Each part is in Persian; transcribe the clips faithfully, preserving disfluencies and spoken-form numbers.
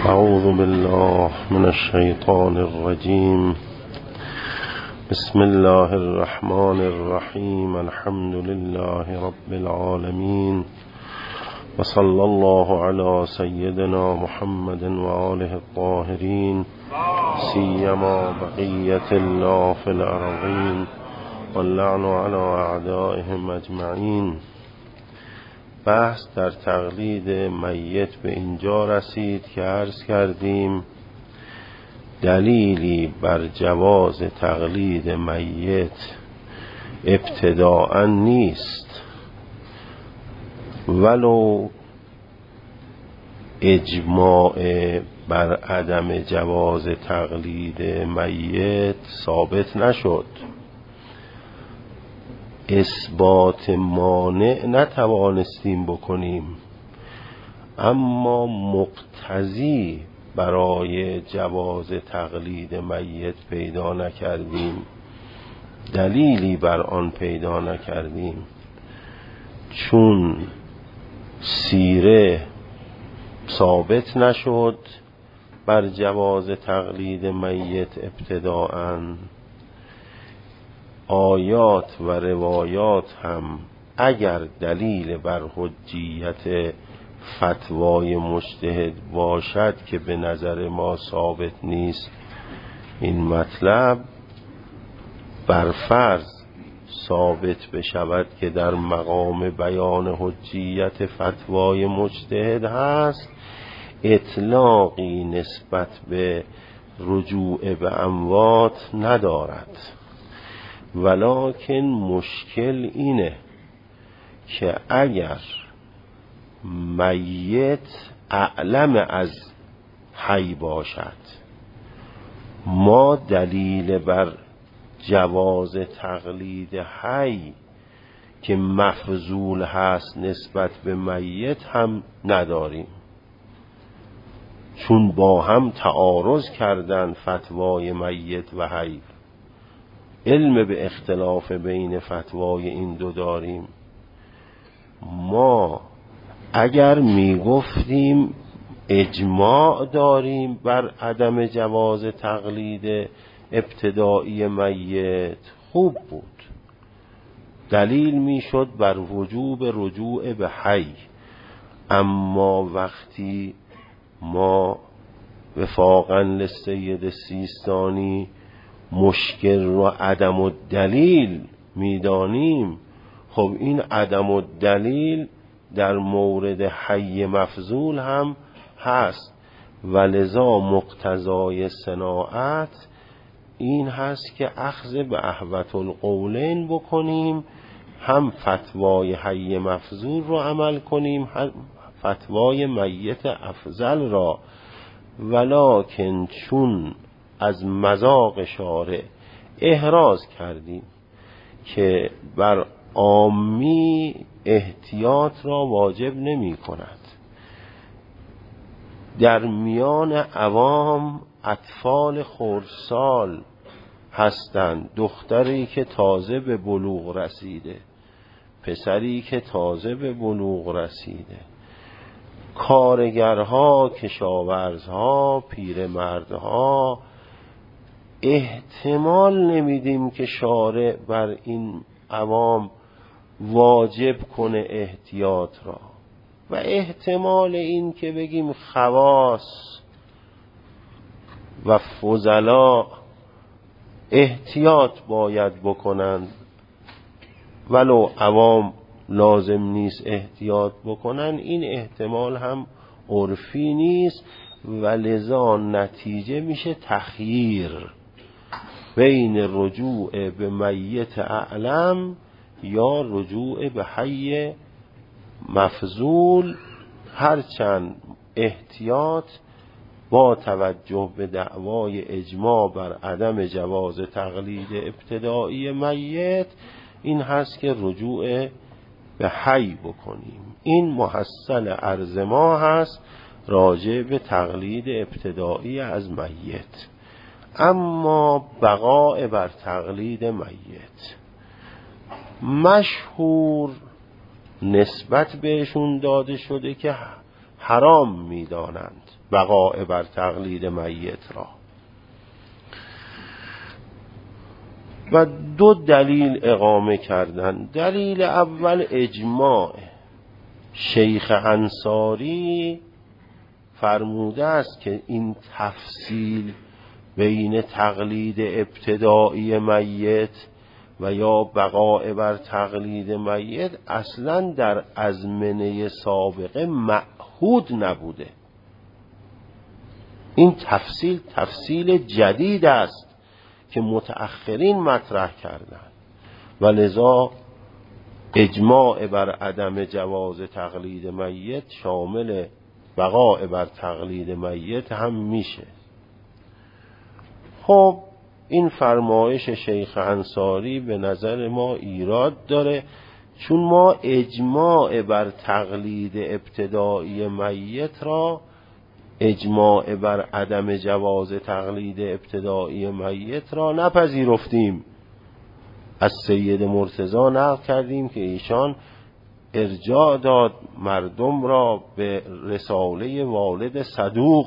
أعوذ بالله من الشيطان الرجيم. بسم الله الرحمن الرحيم. الحمد لله رب العالمين، وصلى الله على سيدنا محمد وآله الطاهرين، سيما بقية الله في الأرضين، واللعن على أعدائهم أجمعين. بحث در تقلید میت به اینجا رسید که عرض کردیم دلیلی بر جواز تقلید میت ابتداءً نیست، ولو اجماع بر عدم جواز تقلید میت ثابت نشد، اثبات مانع نتوانستیم بکنیم، اما مقتضی برای جواز تقلید میت پیدا نکردیم، دلیلی بر آن پیدا نکردیم، چون سیره ثابت نشد بر جواز تقلید میت ابتداءً. آیات و روایات هم اگر دلیل بر حجیت فتوای مجتهد باشد که به نظر ما ثابت نیست، این مطلب بر فرض ثابت بشود که در مقام بیان حجیت فتوای مجتهد هست، اطلاقی نسبت به رجوع به اموات ندارد. ولکن مشکل اینه که اگر میت اعلم از حی باشد، ما دلیل بر جواز تقلید حی که مفضول هست نسبت به میت هم نداریم، چون با هم تعارض کردن فتوای میت و حی. علم به اختلاف بین فتوای این دو داریم. ما اگر می گفتیم اجماع داریم بر عدم جواز تقلید ابتدایی میت، خوب بود، دلیل می شد بر وجوب رجوع به حی. اما وقتی ما وفاقاً للسید سیستانی مشکل رو عدم الدلیل میدانیم، خب این عدم الدلیل در مورد حی مفضول هم هست، ولذا مقتضای صناعت این هست که اخذ به احوط القولین بکنیم، هم فتوای حی مفضول رو عمل کنیم، هم فتوای میت افضل را. ولکن چون از مذاق شارع احراز کردیم که بر عامی احتیاط را واجب نمی کند، در میان عوام اطفال خردسال هستند، دختری که تازه به بلوغ رسیده، پسری که تازه به بلوغ رسیده، کارگرها، کشاورزها، پیرمردها، احتمال نمیدیم که شارع بر این عوام واجب کنه احتیاط را، و احتمال این که بگیم خواص و فضلا احتیاط باید بکنند، ولو عوام لازم نیست احتیاط بکنن، این احتمال هم عرفی نیست، و لذا نتیجه میشه تخییر بین رجوع به میت اعلم یا رجوع به حی مفضول، هرچند احتیاط با توجه به دعوای اجماع بر عدم جواز تقلید ابتدایی میت این هست که رجوع به حی بکنیم. این محصل عرض ما هست راجع به تقلید ابتدایی از میت. اما بقاء بر تقلید میت، مشهور نسبت بهشون داده شده که حرام می‌دانند بقاء بر تقلید میت را. و دو دلیل اقامه کردن. دلیل اول اجماع. شیخ انصاری فرموده است که این تفصیل بین تقلید ابتدایی میت و یا بقاء بر تقلید میت اصلا در ازمنه سابقه معهود نبوده. این تفصیل تفصیل جدید است که متأخرین مطرح کردند و لذا اجماع بر عدم جواز تقلید میت شامل بقاء بر تقلید میت هم میشه. خب این فرمایش شیخ انصاری به نظر ما ایراد داره، چون ما اجماع بر تقلید ابتدایی میت را، اجماع بر عدم جواز تقلید ابتدایی میت را نپذیرفتیم. از سید مرتضی نقل کردیم که ایشان ارجاع داد مردم را به رساله والد صدوق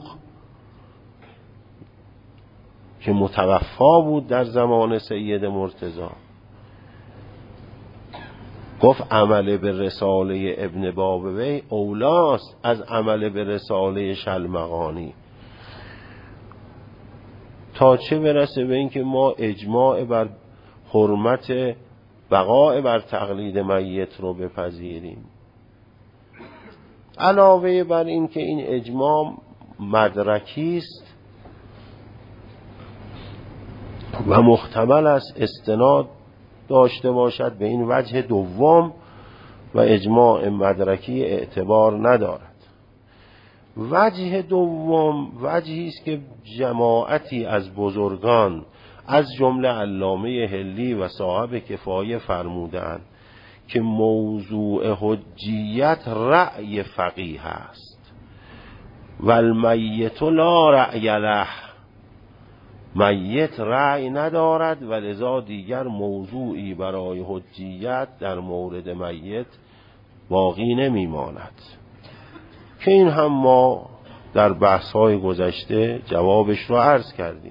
که متوفا بود در زمان سید مرتضی. گفت عمل به رساله ابن بابوی اولاست از عمل به رساله شلمغانی، تا چه برسه به این که ما اجماع بر حرمت بقاء بر تقلید میت رو بپذیریم. علاوه بر این که این اجماع مدرکی است و محتمل است استناد داشته باشد به این وجه دوم و اجماع مدرکی اعتبار ندارد. وجه دوم وجهی است که جماعتی از بزرگان از جمله علامه حلی و صاحب کفایه فرمودند که موضوع حجیت رأی فقیه است و المیت لا رأی له، میت رأی ندارد و لذا دیگر موضوعی برای حجیت در مورد میت باقی نمیماند، که این هم ما در بحث‌های گذشته جوابش رو عرض کردیم.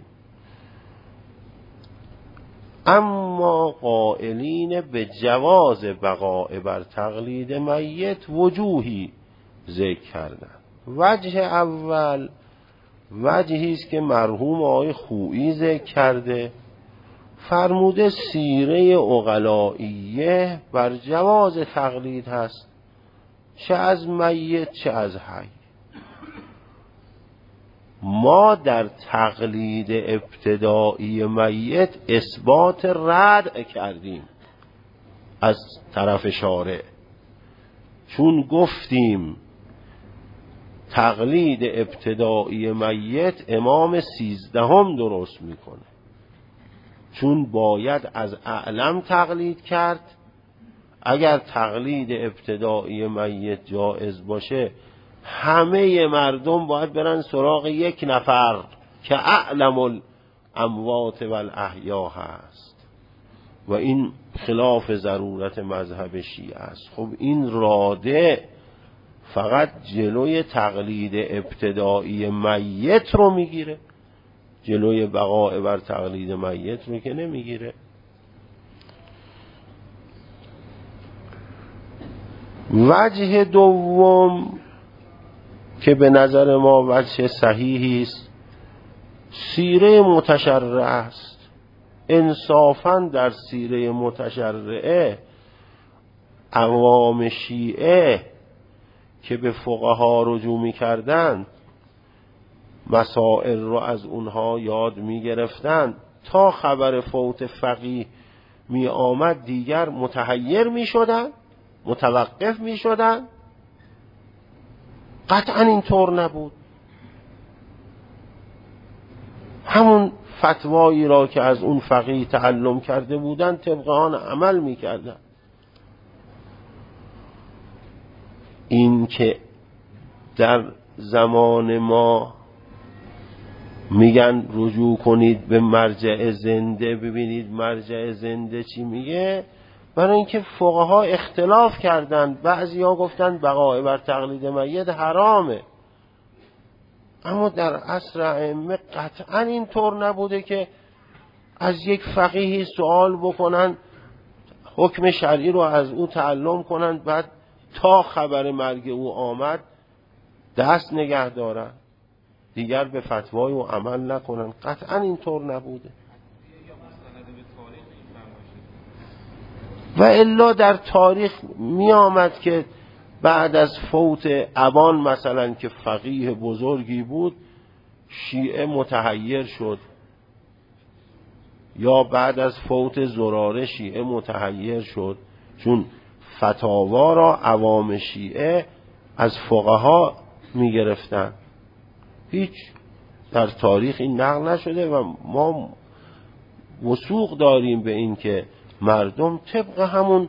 اما قائلین به جواز بقاء بر تقلید میت وجوهی ذکر کردن. وجه اول وجهی است که مرحوم آقای خویی ذکر کرده، فرموده سیره عقلائیه بر جواز تقلید هست، چه از میت چه از حی. ما در تقلید ابتدایی میت اثبات رد کردیم از طرف شارع، چون گفتیم تقلید ابتدایی میت امام سیزدهم درست میکنه، چون باید از اعلم تقلید کرد. اگر تقلید ابتدایی میت جایز باشه همه مردم باید برن سراغ یک نفر که اعلم الاموات و الاحیا هست و این خلاف ضرورت مذهب شیعه است. خب این راده فقط جلوی تقلید ابتدایی میت رو میگیره، جلوی بقاء بر تقلید میت رو که نمیگیره. وجه دوم که به نظر ما وجه صحیحی است، سیره متشرعه است. انصافاً در سیره متشرعه اقوام شیعه که به فقها رجوع می‌کردند مسائل رو از اونها یاد می‌گرفتند، تا خبر فوت فقیه می آمد دیگر متحیر می‌شدند، متوقف می‌شدند. قطعا اینطور نبود. همون فتوایی را که از اون فقیه تعلم کرده بودند طبق آن عمل می‌کردند. این که در زمان ما میگن رجوع کنید به مرجع زنده، ببینید مرجع زنده چی میگه، برای اینکه فقها اختلاف کردند، بعضیا گفتند بقاء بر تقلید میت حرامه، اما در عصر ائمه قطعا این طور نبوده که از یک فقیهی سوال بکنن، حکم شرعی رو از او تعلم کنن، بعد تا خبر مرگ او آمد دست نگه دارن، دیگر به فتوای او عمل نکنن. قطعا این طور نبوده. و الا در تاریخ می آمد که بعد از فوت ابان مثلا که فقیه بزرگی بود، شیعه متحیر شد، یا بعد از فوت زراره شیعه متحیر شد، چون فتاوا را عوام شیعه از فقها می گرفتن. هیچ در تاریخ این نقل نشده و ما وثوق داریم به این که مردم طبق همون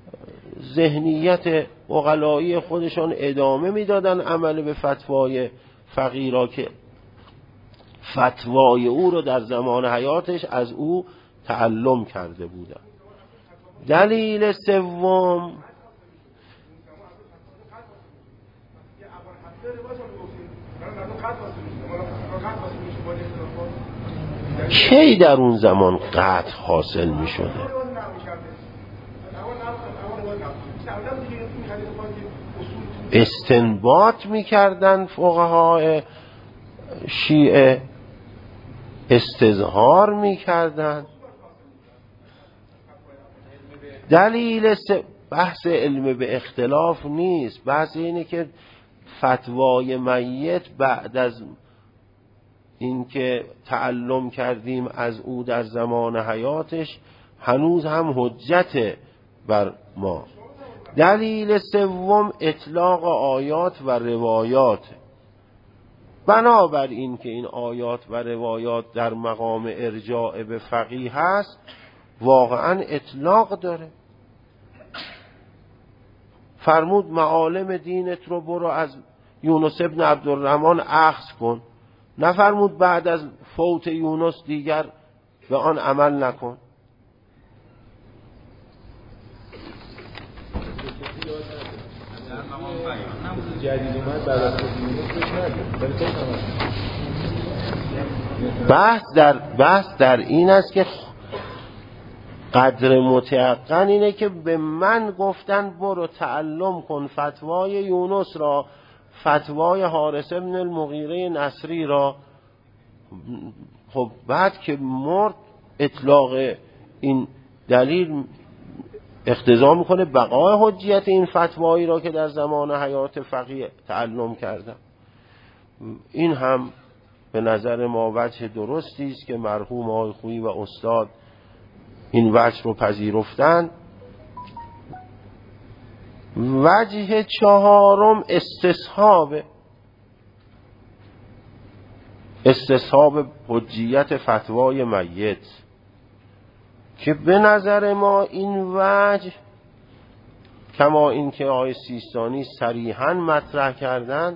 ذهنیت عقلایی خودشان ادامه میدادن عمل به فتوای فقیرا که فتوای او رو در زمان حیاتش از او تعلم کرده بودن. دلیل سوم، کی در اون زمان قطع حاصل می شده؟ استنباط می کردن فقهای شیعه، استظهار می کردن. دلیل بحث علم به اختلاف نیست، بحث اینه که فتوای میت بعد از اینکه تعلم کردیم از او در زمان حیاتش هنوز هم حجت بر ما. دلیل سوم اطلاق آیات و روایات. بنابر این که این آیات و روایات در مقام ارجاع به فقیه هست، واقعا اطلاق داره. فرمود معالم دینت رو برو از یونس ابن عبدالرحمن اخذ کن، نفرمود بعد از فوت یونس دیگر به آن عمل نکن. بحث در بحث در این است که قدر متیقن اینه که به من گفتن برو تعلم کن فتوای یونس را، فتوای حارث ابن المغیره نصری را. خب بعد که مرد اطلاق این دلیل اقتضا میکنه بقای حجیت این فتوایی را که در زمان حیات فقیه تعلم کردم. این هم به نظر ما وجه درستی است که مرحوم آقای خویی و استاد این وجه رو پذیرفتن. وجه چهارم استصحاب استصحاب حجیت فتوای میت، که به نظر ما این وجه کما این که آقای سیستانی صریحاً مطرح کردن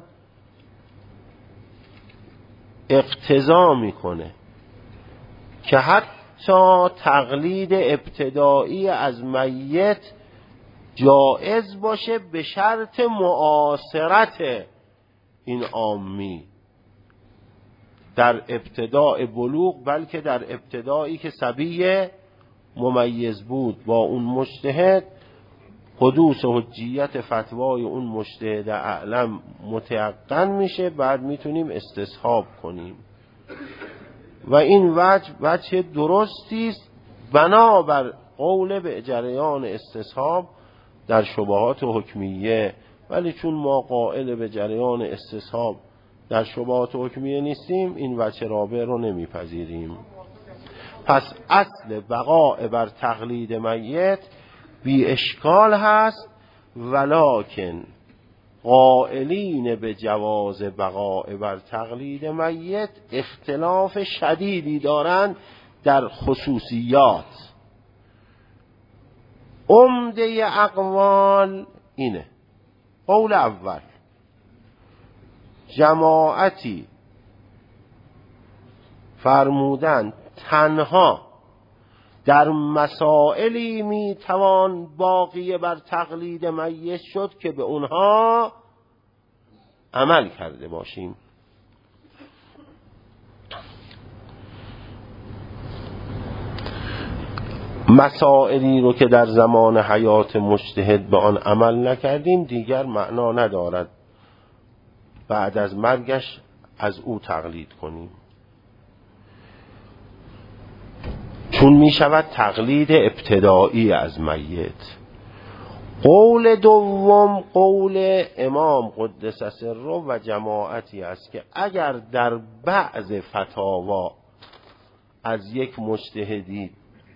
اقتضا میکنه که حتی تقلید ابتدایی از میت جائز باشه به شرط معاصرت این عامی در ابتداء بلوغ، بلکه در ابتدایی که صبی ممیز بود با اون مجتهد، حدوث حجیت فتوای اون مجتهد اعلم متیقن میشه، بعد میتونیم استصحاب کنیم. و این وجه وجه درستی است بنابر قول به جریان استصحاب در شبهات حکمیه. ولی چون ما قائل به جریان استصحاب در شبهات حکمیه نیستیم، این وجه رابع رو نمیپذیریم. پس اصل بقاء بر تقلید میت بی اشکال هست، ولکن قائلین به جواز بقاء بر تقلید میت اختلاف شدیدی دارند در خصوصیات. عمده اقوال اینه: قول اول، جماعتی فرمودند تنها در مسائلی می توان باقی بر تقلید میت شد که به اونها عمل کرده باشیم. مسائلی رو که در زمان حیات مجتهد به آن عمل نکردیم دیگر معنا ندارد بعد از مرگش از او تقلید کنیم، چون می شود تقلید ابتدایی از میت. قول دوم قول امام قدس سره و جماعتی است که اگر در بعض فتاوا از یک مجتهدی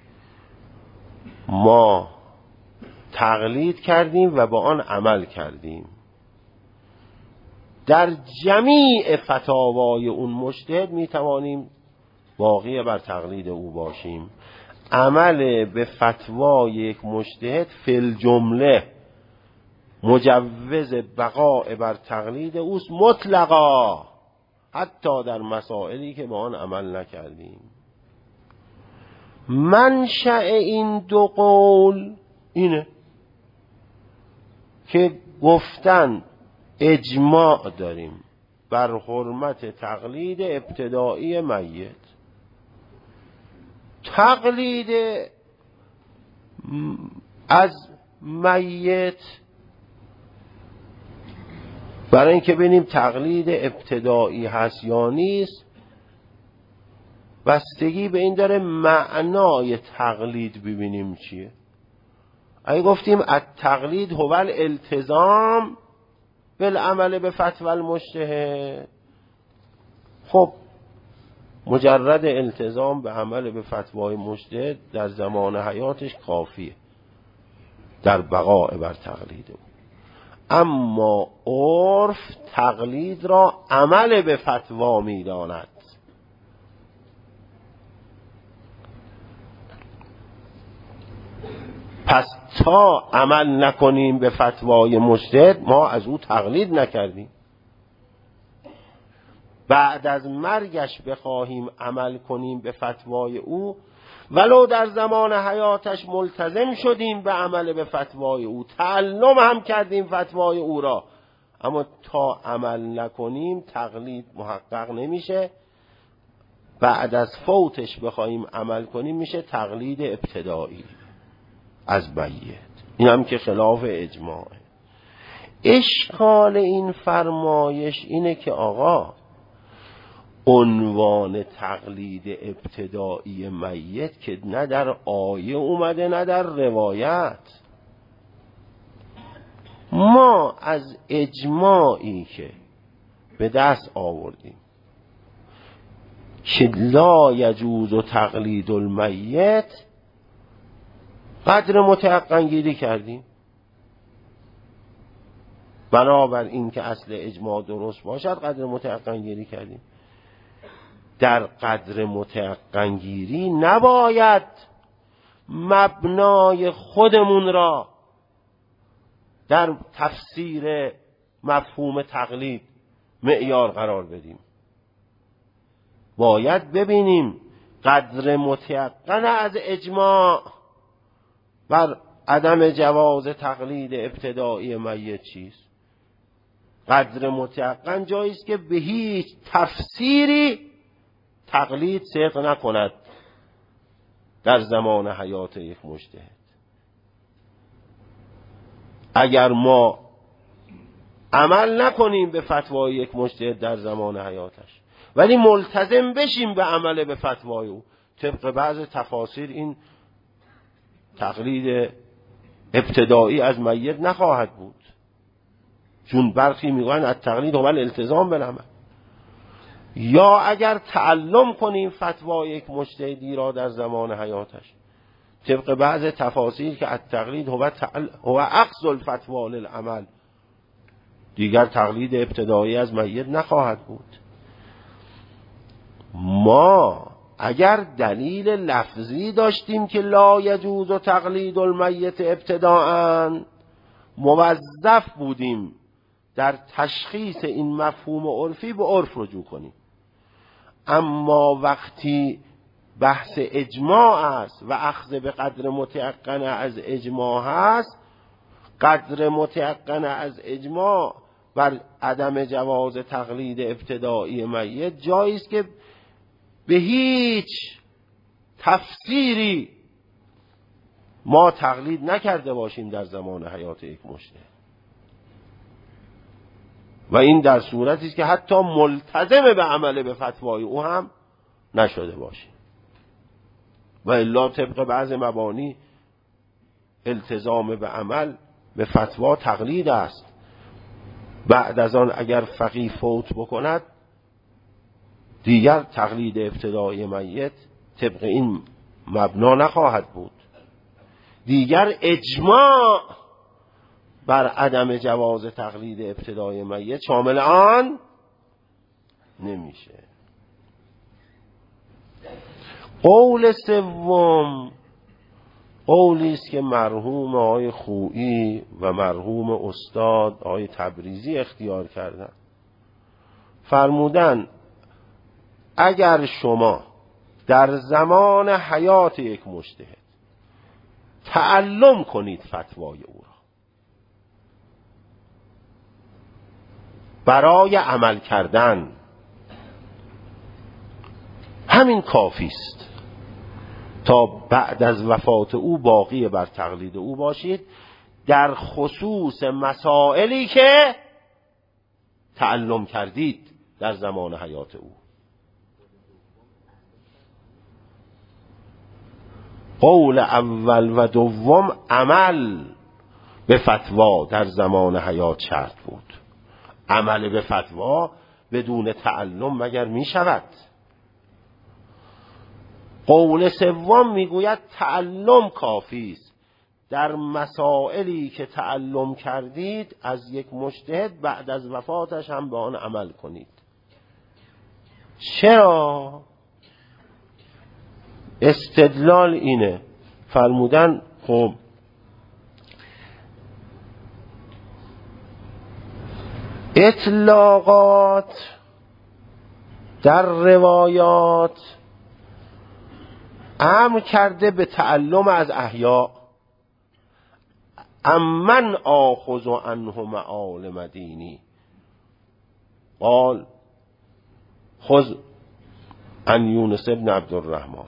ما تقلید کردیم و با آن عمل کردیم، در جمیع فتاوای اون مجتهد می توانیم باقی بر تقلید او باشیم. عمل به فتوای یک مجتهد فی الجمله مجوز بقاء بر تقلید اوست مطلقا، حتی در مسائلی که به آن عمل نکردیم. منشأ این دو قول اینه که گفتن اجماع داریم بر حرمت تقلید ابتدایی میت. تقلید از میت برای اینکه ببینیم تقلید ابتدایی هست یا نیست بستگی به این داره معنای تقلید ببینیم چیه. اگه گفتیم التقلید هو الالتزام بالعمل به فتوی المجتهد، خب مجرد التزام به عمل به فتوای مجتهد در زمان حیاتش کافیه در بقاء بر تقلید او. اما عرف تقلید را عمل به فتوا می داند. پس تا عمل نکنیم به فتوای مجتهد ما از او تقلید نکردیم. بعد از مرگش بخواهیم عمل کنیم به فتوای او، ولو در زمان حیاتش ملتزم شدیم به عمل به فتوای او، تعلم هم کردیم فتوای او را، اما تا عمل نکنیم تقلید محقق نمیشه. بعد از فوتش بخواهیم عمل کنیم میشه تقلید ابتدایی از میت. این هم که خلاف اجماعه. اشکال این فرمایش اینه که آقا عنوان تقلید ابتدایی میت که نه در آیه اومده نه در روایت. ما از اجماعی که به دست آوردیم که لا یجوز تقلید المیت قدر متیقن گیری کردیم. بنابر این که اصل اجماع درست باشد قدر متیقن گیری کردیم. در قدر متیقن گیری نباید مبنای خودمون را در تفسیر مفهوم تقلید معیار قرار بدیم. باید ببینیم قدر متیقن از اجماع بر عدم جواز تقلید ابتدایی میت چیست. قدر متیقن جایی است که به هیچ تفسیری تقلید صدق نکند در زمان حیات یک مجتهد. اگر ما عمل نکنیم به فتوای یک مجتهد در زمان حیاتش ولی ملتزم بشیم به عمل به فتوای او، طبق بعض تفاسیر این تقلید ابتدایی از میت نخواهد بود، چون برخی میگویند التقلید هو الالتزام بالعمل. یا اگر تعلم کنیم فتوای یک مجتهدی را در زمان حیاتش، طبق بعض تفاسیر که التقلید هو تعل... هو اخذ الفتوا للعمل، دیگر تقلید ابتدایی از میت نخواهد بود. ما اگر دلیل لفظی داشتیم که لا یجوز تقلید المیت ابتداءً، موظف بودیم در تشخیص این مفهوم عرفی به عرف رجوع کنیم. اما وقتی بحث اجماع است و اخذ به قدر متیقن از اجماع هست، قدر متیقن از اجماع بر عدم جواز تقلید ابتدایی میت جایی است که به هیچ تفسیری ما تقلید نکرده باشیم در زمان حیات یک مجتهد، و این در صورتی است که حتی ملتزم به عمل به فتوای او هم نشده باشیم. و الا طبق بعض مبانی التزام به عمل به فتوا تقلید است. بعد از آن اگر فقیه فوت بکند دیگر تقلید ابتدایی میت طبق این مبنا نخواهد بود، دیگر اجماع بر عدم جواز تقلید ابتدای میت شامل آن نمیشه. قول سوم قولی است که مرحوم آقای خویی و مرحوم استاد آقای تبریزی اختیار کردند. فرمودن اگر شما در زمان حیات یک مجتهد تعلم کنید فتوای او را برای عمل کردن، همین کافی است تا بعد از وفات او باقی بر تقلید او باشید در خصوص مسائلی که تعلم کردید در زمان حیات او. قول اول و دوم عمل به فتوا در زمان حیات شرط بود. عمل به فتوا بدون تعلم مگر می شود؟ قول سوم میگوید تعلم کافی است در مسائلی که تعلم کردید از یک مجتهد بعد از وفاتش هم به آن عمل کنید. چرا؟ استدلال اینه، فرمودن خب اطلاقات در روایات امر کرده به تعلم از احیا، امن آخذ عنه معالم دینی، قال خذ عن یونس ابن عبدالرحمن.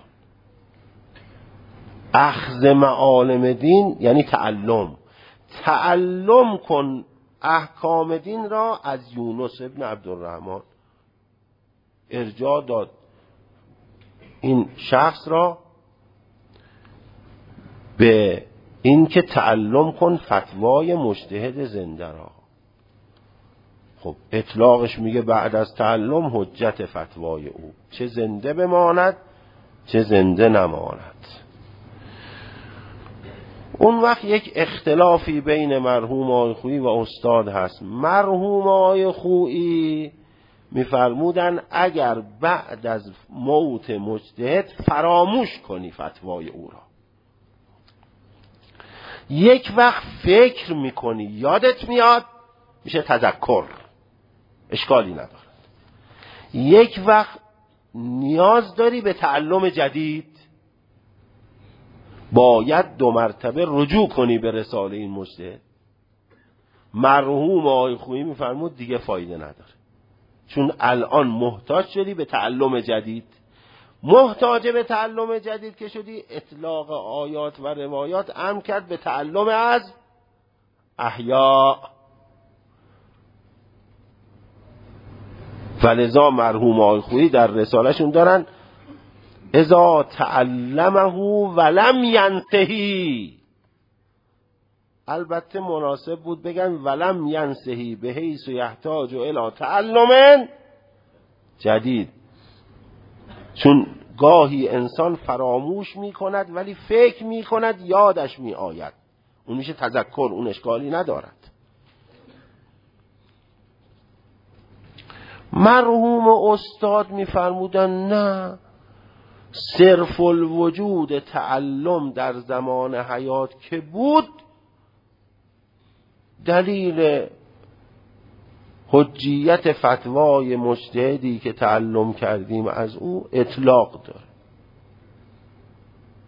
اخذ معالم دین یعنی تعلم، تعلم کن احکام دین را از یونس ابن عبدالرحمن. ارجاع داد این شخص را به این که تعلم کن فتوای مجتهد زنده را. خب اطلاقش میگه بعد از تعلم حجت فتوای او، چه زنده بماند چه زنده نماند. اون وقت یک اختلافی بین مرحوم آقای خویی و استاد هست. مرحوم آقای خویی میفرمودن اگر بعد از موت مجتهد فراموش کنی فتوای او را، یک وقت فکر میکنی یادت میاد، میشه تذکر، اشکالی ندارد. یک وقت نیاز داری به تعلم جدید، باید دو مرتبه رجوع کنی به رساله این مجتهد. مرحوم آقای خویی میفرمود دیگه فایده نداره، چون الان محتاج شدی به تعلم جدید. محتاج به تعلم جدید که شدی، اطلاق آیات و روایات امر کرد به تعلم از احیا. فلذا مرحوم آقای خویی در رسالهشون دارن اذا تعلمه ولم ینتهی. البته مناسب بود بگن ولم ینتهی به حیث یحتاج الی تعلم جدید، چون گاهی انسان فراموش می کند ولی فکر می کند یادش می آید، اون میشه تذکر، اون اشکالی ندارد. مرحوم استاد می فرمودن نه، صرف الوجود تعلم در زمان حیات که بود دلیل حجیت فتوای مجتهدی که تعلم کردیم از او اطلاق داره.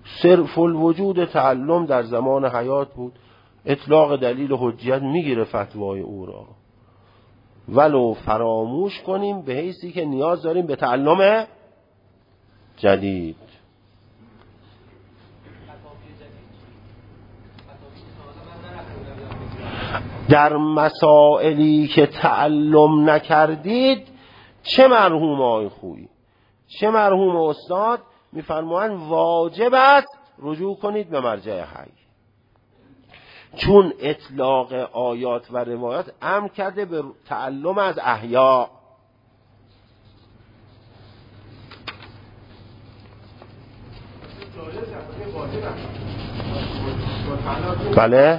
صرف الوجود تعلم در زمان حیات بود، اطلاق دلیل حجیت میگیره فتوای او را، ولو فراموش کنیم به حیثی که نیاز داریم به تعلم جدید. در مسائلی که تعلم نکردید چه مرحوم آقای خویی چه مرحوم استاد میفرمایند واجب است رجوع کنید به مرجع حی، چون اطلاق آیات و روایات امر کرده به تعلم از احیا. بله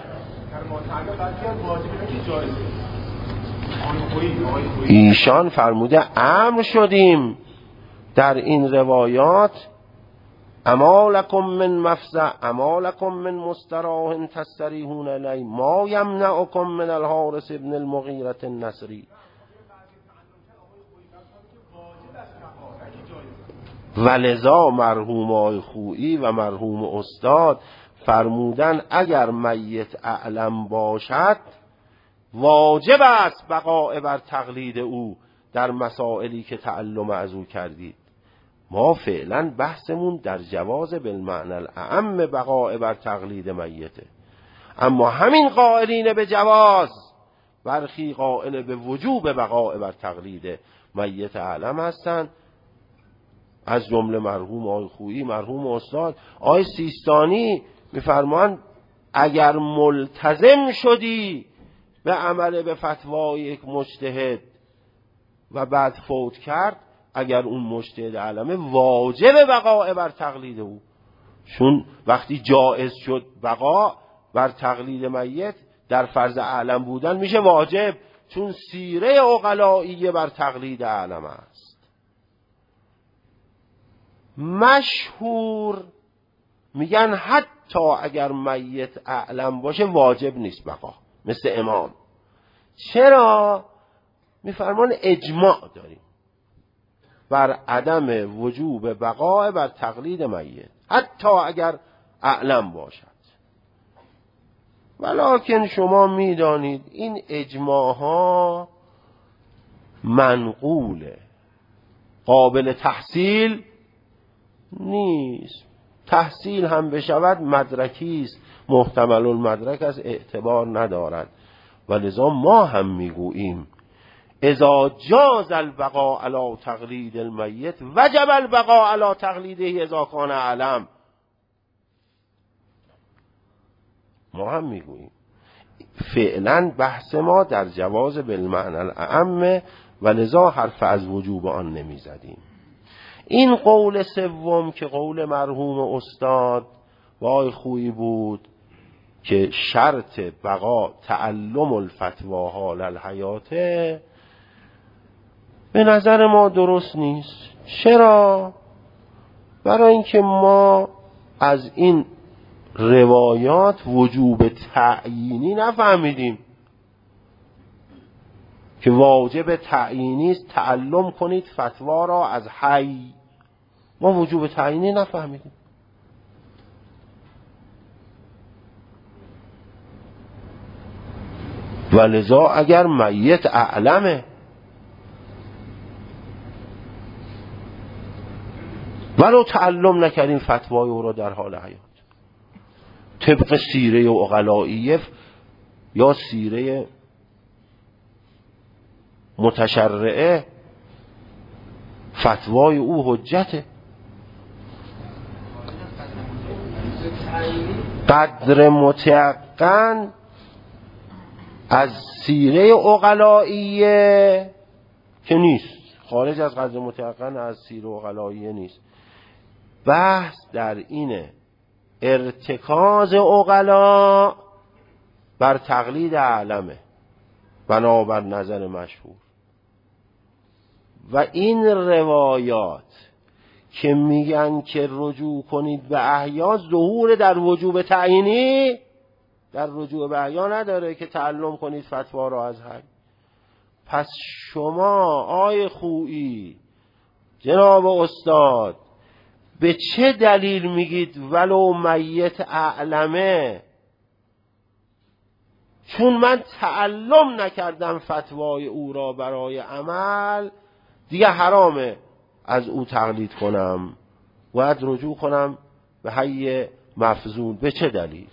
ایشان فرموده امر شدیم در این روایات امالکم من مفزع امالکم من مستراح تستریحون الی ما یمنعکم من الحارث ابن المغیرة النصری. ولذا مرحوم آقای خویی و مرحوم استاد فرمودن اگر میت اعلم باشد واجب است بقاء بر تقلید او در مسائلی که تعلم از او کردید. ما فعلا بحثمون در جواز بالمعنى الاعم بقاء بر تقلید میته، اما همین قائلین به جواز برخی قائل به وجوب بقاء بر تقلید میت اعلم هستند، از جمله مرحوم آقای خویی، مرحوم استاد. آقای سیستانی میفرمایند اگر ملتزم شدی به عمل به فتوای یک مجتهد و بعد فوت کرد، اگر اون مجتهد علمه واجب بقاء بر تقلید او، چون وقتی جایز شد بقا بر تقلید میت در فرض اعلم بودن میشه واجب، چون سیره عقلائیه بر تقلید اعلم است. مشهور میگن حتی اگر میت اعلم باشه واجب نیست بقا، مثل امام. چرا؟ میفرمان اجماع داریم بر عدم وجوب بقاء بر تقلید میت حتی اگر اعلم باشد. ولکن شما میدانید این اجماع ها منقوله، قابل تحصیل نیست. تحصیل هم بشود مدرکی است، محتمل المدرک از اعتبار ندارد. ولذا ما هم میگوییم اذا جاز البقاء علی تقلید المیت وجب البقاء علی تقلیده اذا کان اعلم. ما هم میگوییم فعلا بحث ما در جواز بالمعنى الاعم، ولذا حرف از وجوب آن نمیزدیم. این قول سوم که قول مرحوم استاد و آقای خویی بود که شرط بقا تعلم الفتوا حال الحیاته، به نظر ما درست نیست. چرا؟ برای اینکه ما از این روایات وجوب تعیینی نفهمیدیم که واجب تعیینی است تعلم کنید فتوا را از حی. ما وجوب تعیینی نفهمیدیم. ولذا اگر میت اعلمه ولو تعلم نکردیم فتوای او را در حال حیات، طبق سیره و عقلائیه یا سیره متشرعه فتوای او حجته. قدر متیقن از سیره عقلائیه که نیست، خارج از قدر متیقن از سیره عقلائیه نیست. بحث در اینه ارتکاز عقلا بر تقلید اعلمه بنابر نظر مشهور. و این روایات که میگن که رجوع کنید به احیا ظهور در وجوب تعیینی در رجوع به احیا نداره که تعلم کنید فتوا را از حی. پس شما آی خویی جناب استاد به چه دلیل میگید ولو میت اعلمه؟ چون من تعلم نکردم فتوای او را برای عمل، دیگه حرامه از او تقلید کنم، باید رجوع کنم به حی مفضول. به چه دلیل؟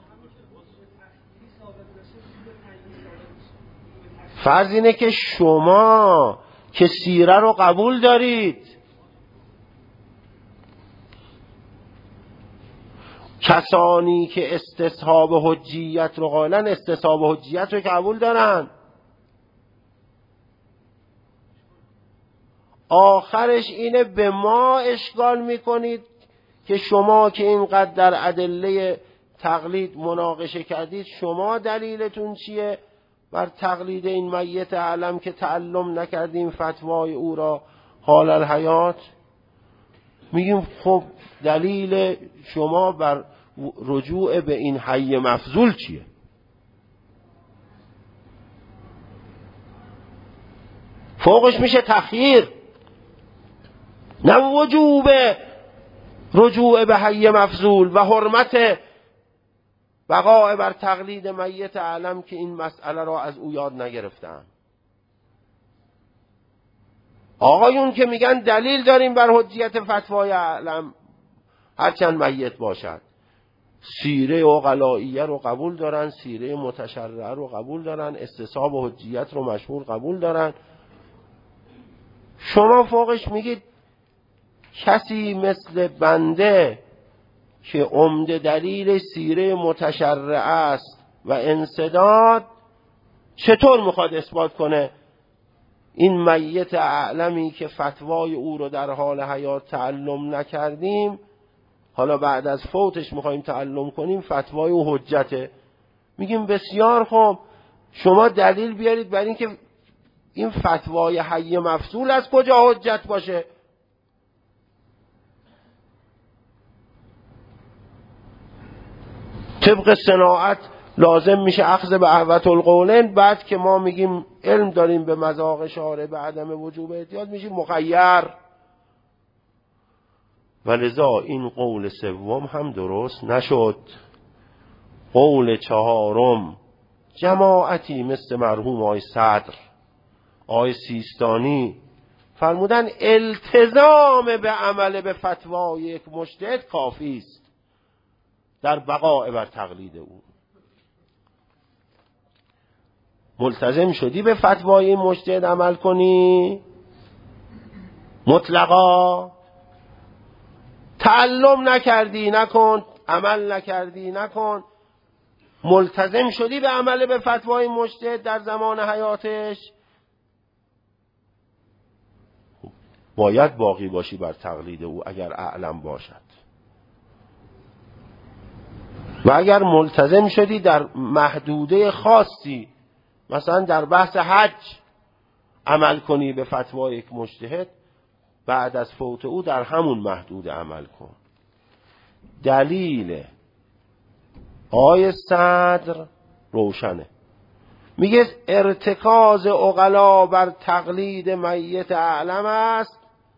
فرض اینه که شما که سیره رو قبول دارید، کسانی که استصحاب حجیت رو قائلن استصحاب حجیت رو قبول دارن، آخرش اینه به ما اشکال میکنید که شما که اینقدر در ادله تقلید مناقشه کردید، شما دلیلتون چیه بر تقلید این میت اعلم که تعلم نکردیم فتوای او را حال الحیات؟ میگیم خب دلیل شما بر رجوع به این حی مفضول چیه؟ فوقش میشه تخییر، نه وجوب رجوع به حی مفضول و حرمت بقاء بر تقلید میت اعلم که این مسئله را از او یاد نگرفتن. آقایون که میگن دلیل داریم بر حجیت فتوای اعلم هرچند میت باشد، سیره عقلائیه رو قبول دارن، سیره متشرعه رو قبول دارن، استصحاب حجیت رو مشهور قبول دارن، شما فوقش میگید کسی مثل بنده که عمده دلیل سیره متشرعه است و انسداد، چطور میخواد اثبات کنه این میت اعلمی که فتوای او رو در حال حیات تعلم نکردیم، حالا بعد از فوتش میخوایم تعلم کنیم، فتوای او حجته؟ میگیم بسیار خوب، شما دلیل بیارید برای اینکه این فتوای حی مفضول از کجا حجت باشه؟ طبق صناعت لازم میشه اخذ به احوط القولین، بعد که ما میگیم علم داریم به مذاق شارع به عدم وجوب احتیاط، میشیم مخیر. ولذا این قول سوم هم درست نشد. قول چهارم جماعتی مثل مرحوم آقای صدر، آقای سیستانی فرمودن التزام به عمل به فتوای یک مجتهد کافی است در بقاء بر تقلید او. ملتزم شدی به فتوای این مجتهد عمل کنی مطلقا، تعلم نکردی نکن، عمل نکردی نکن، ملتزم شدی به عمل به فتوای مجتهد در زمان حیاتش، باید باقی باشی بر تقلید او اگر اعلم باشد. و اگر ملتزم شدی در محدوده خاصی، مثلا در بحث حج عمل کنی به فتوای یک مجتهد، بعد از فوت او در همون محدود عمل کن. دلیل آیه صدر روشنه، میگه ارتکاز عقلا بر تقلید میت اعلم است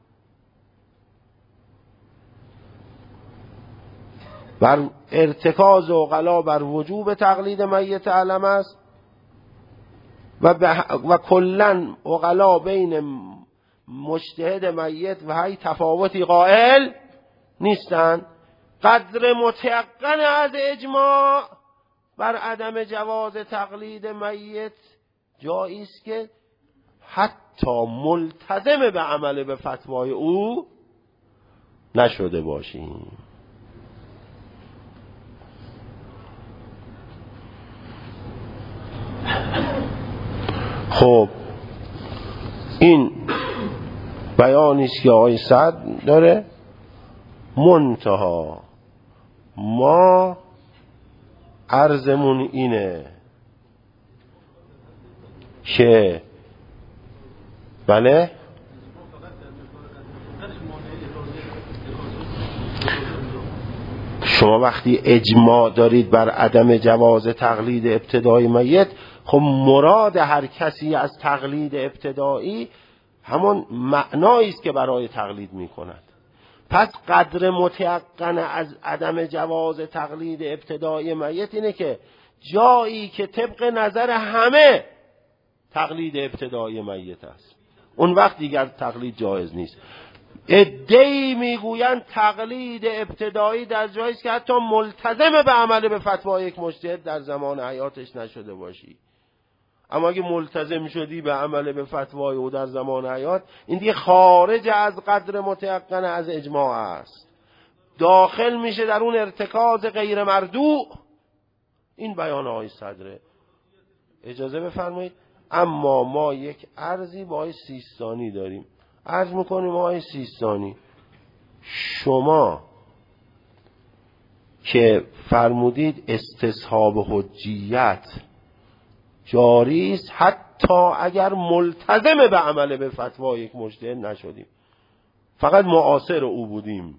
بر ارتکاز عقلا بر وجوب تقلید میت اعلم است و, و کلن عقلا بین مجتهد میت و هی تفاوتی قائل نیستند. قدر متیقن از اجماع بر عدم جواز تقلید میت جایی است که حتی ملتزم به عمل به فتوای او نشده باشیم. خب این بیانی است که آقای سعد داره. منتها ما عرضمون اینه که بله شما وقتی اجماع دارید بر عدم جواز تقلید ابتدایی میت، خب مراد هر کسی از تقلید ابتدایی همون معنایی است که برای تقلید می کند. پس قدر متیقن از عدم جواز تقلید ابتدایی میت اینه که جایی که طبق نظر همه تقلید ابتدایی میت است، اون وقت دیگر تقلید جایز نیست. عده‌ای میگویند تقلید ابتدایی در جایی است که حتی ملتزم به عمل به فتوای یک مجتهد در زمان حیاتش نشده باشی. اما اگه ملتزم شدی به عمل به فتوای او در زمان حیات، این دیگه خارج از قدر متیقن از اجماع است، داخل میشه در اون ارتکاز غیر مردوع. این بیان آقای صدره. اجازه بفرمایید اما ما یک عرضی با آقای سیستانی داریم. عرض میکنیم آقای سیستانی، شما که فرمودید استصحاب حجیت جاری است حتی اگر ملتزم به عمل به فتوای یک مجتهد نشدیم، فقط معاصر او بودیم.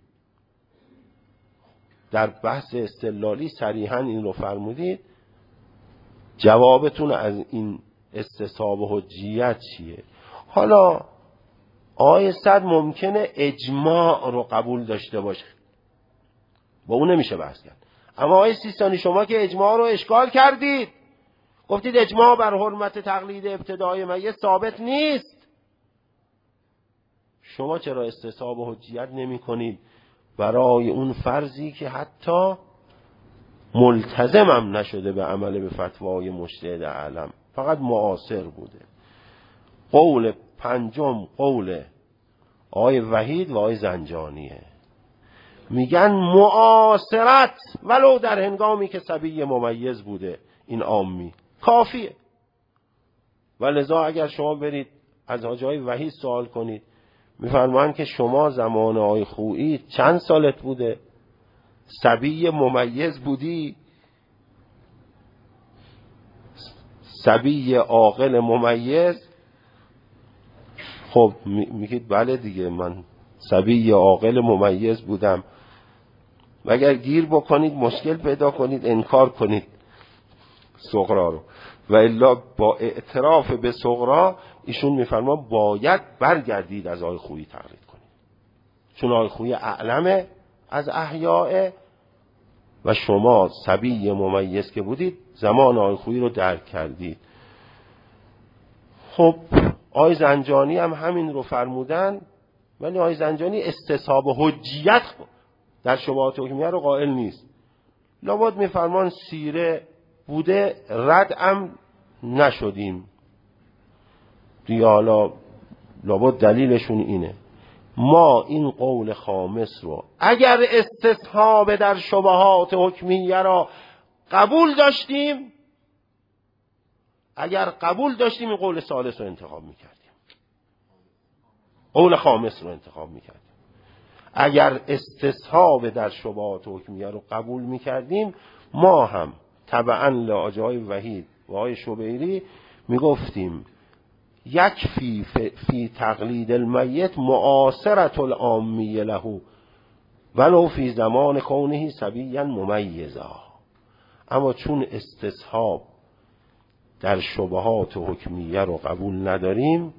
در بحث استدلالی صریحا این رو فرمودید. جوابتون از این استصحاب حجیت چیه؟ حالا آقای صد ممکنه اجماع رو قبول داشته باشه، با اون نمیشه بحث کرد. اما آقای سیستانی شما که اجماع رو اشکال کردید، گفتید اجماع بر حرمت تقلید ابتدای میت ثابت نیست، شما چرا استصحاب حجیت نمی کنید برای اون فرضی که حتی ملتزمم نشده به عمل به فتوای مجتهد اعلم، فقط معاصر بوده؟ قول پنجم قول آقای وحید و آقای زنجانیه، میگن معاصرت ولو در هنگامی که صبی ممیز بوده این عامی کافیه. و لذا اگر شما برید از حاج آقای وحید سوال کنید، میفرمایند که شما زمان آقای خویی چند سالت بوده؟ صبی ممیز بودی؟ صبی عاقل ممیز؟ خب میگید بله دیگه من صبی عاقل ممیز بودم. و اگر گیر بکنید مشکل پیدا کنید انکار کنید صغرا رو، و الا با اعتراف به صغرا ایشون میفرما باید برگردید از آقای خویی تقلید کنید، چون آقای خویی اعلمه از احیاء و شما صبی ممیز که بودید زمان آقای خویی رو درک کردید. خب آقای زنجانی هم همین رو فرمودن، ولی آقای زنجانی استصحاب حجیت در شبهات حکمیه رو قائل نیست. لابد میفرمان سیره بوده ردم نشدیم دیگه. حالا لابد دلیلشون اینه. ما این قول خامس رو اگر استصحاب در شبهات حکمیه را قبول داشتیم، اگر قبول داشتیم این قول ثالث رو انتخاب میکردیم، قول خامس رو انتخاب میکردیم. اگر استصحاب در شبهات حکمیه رو قبول میکردیم، ما هم تبعا لآجای وحید و آقای شبیری میگفتیم یکفی فی تقلید المیت معاصرت العامی له ولو فی زمان کونه صبیا ممیزا. اما چون استصحاب در شبهات حکمیه رو قبول نداریم،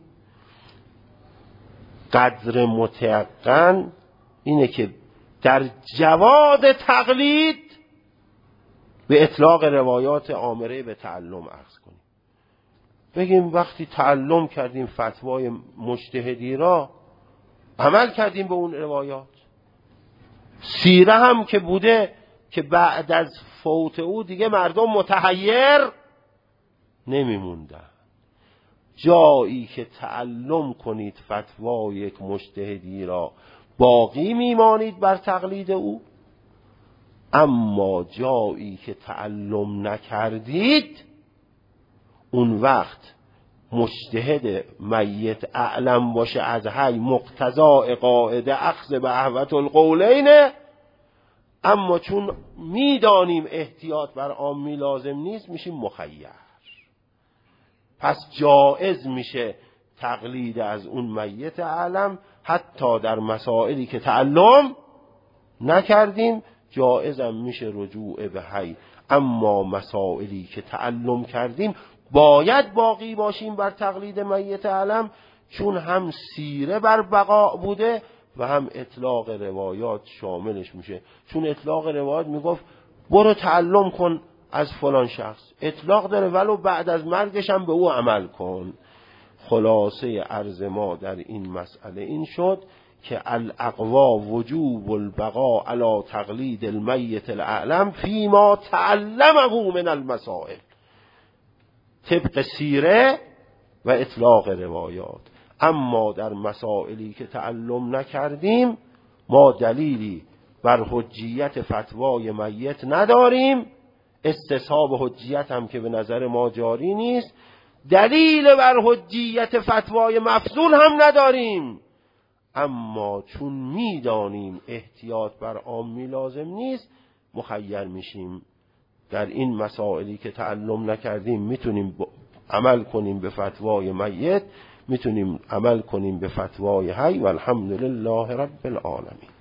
قدر متیقن اینه که در جواز تقلید به اطلاق روایات آمره به تعلم عرض کنیم، بگیم وقتی تعلم کردیم فتوای مجتهدی را عمل کردیم به اون روایات. سیره هم که بوده که بعد از فوت او دیگه مردم متحیر نمیموندن، جایی که تعلم کنید فتوای یک مجتهدی را باقی میمانید بر تقلید او، اما جایی که تعلم نکردید اون وقت مجتهد میت اعلم باشه از حی مقتضا قاعده اخذ به احوط القولین، اما چون میدانیم احتیاط بر عامی لازم نیست میشیم مخیر. پس جائز میشه تقلید از اون میت اعلم حتی در مسائلی که تعلم نکردیم، جائزم میشه رجوع به حی. اما مسائلی که تعلم کردیم باید باقی باشیم بر تقلید میت اعلم، چون هم سیره بر بقا بوده و هم اطلاق روایات شاملش میشه. چون اطلاق روایات میگفت برو تعلم کن از فلان شخص، اطلاق داره ولو بعد از مرگش هم به او عمل کن. خلاصه عرض ما در این مسئله این شد که الاقوا وجوب البقاء علی تقلید المیت الاعلم فیما تعلمه من المسائل، طبق سیره و اطلاق روایات. اما در مسائلی که تعلم نکردیم ما دلیلی بر حجیت فتوای میت نداریم، استصحاب حجیت هم که به نظر ما جاری نیست، دلیل بر حجیت فتوای مفضول هم نداریم. اما چون میدانیم احتیاط بر عامی لازم نیست، مخیر میشیم در این مسائلی که تعلم نکردیم میتونیم عمل کنیم به فتوای میت، میتونیم عمل کنیم به فتوای حی. والحمدلله رب العالمین.